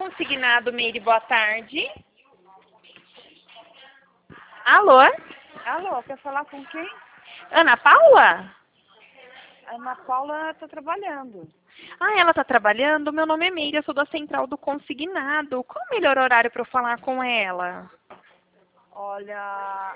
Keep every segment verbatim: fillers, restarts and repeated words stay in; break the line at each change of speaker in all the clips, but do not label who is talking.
Consignado, Meire, boa tarde. Alô?
Alô, quer falar com quem?
Ana Paula?
A Ana Paula está trabalhando.
Ah, ela tá trabalhando? Meu nome é Meire, eu sou da Central do Consignado. Qual o melhor horário para eu falar com ela?
Olha,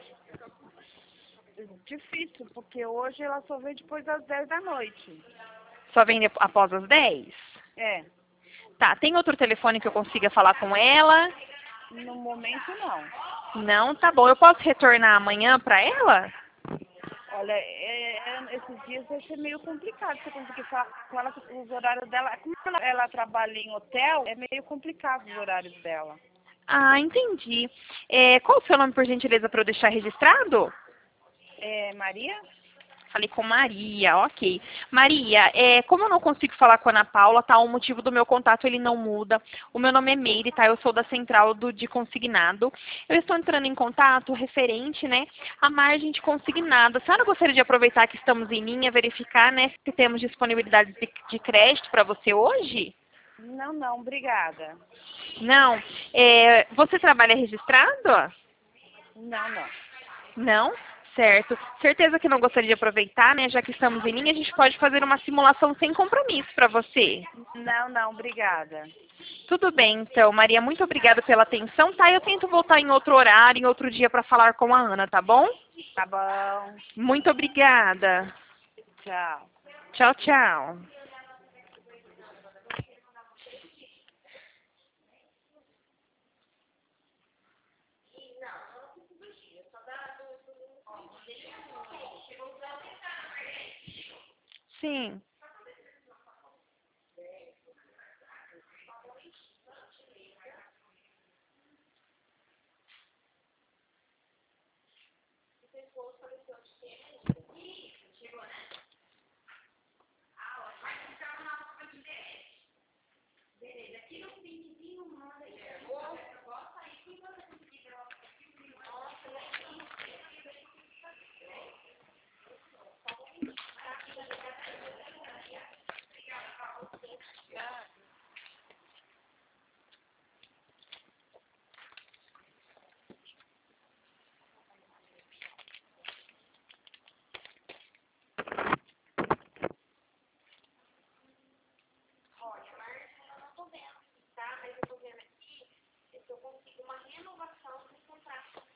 difícil, porque hoje ela só vem depois das dez da noite.
Só vem dep- após as dez?
É,
Tá, tem outro telefone que eu consiga falar com ela?
no momento não.
Não, tá bom. Eu posso retornar amanhã para ela?
Olha, é- é- esses dias vai ser meio complicado você conseguir falar com ela, porque os horários dela. Como ela, ela trabalha em hotel, é meio complicado os horários dela.
Ah, entendi. É, qual o seu nome, por gentileza, para eu deixar registrado?
É, Maria?
Falei com Maria, ok. Maria, é, como eu não consigo falar com a Ana Paula, tá? O motivo do meu contato ele não muda. O meu nome é Meire, tá? Eu sou da Central do, de Consignado. Eu estou entrando em contato referente, né, à margem de consignado. A senhora gostaria de aproveitar que estamos em linha, verificar, né, se temos disponibilidade de, de crédito para você hoje?
Não, não, obrigada.
Não. É, você trabalha registrado?
Não, não.
Não? Certo. Certeza que não gostaria de aproveitar, né? Já que estamos em linha, a gente pode fazer uma simulação sem compromisso para você.
Não, não, obrigada.
Tudo bem, então. Maria, muito obrigada pela atenção, tá? Eu tento voltar em outro horário, em outro dia para falar com a Ana, tá bom?
Tá bom.
Muito obrigada.
Tchau.
Tchau, tchau. Sim.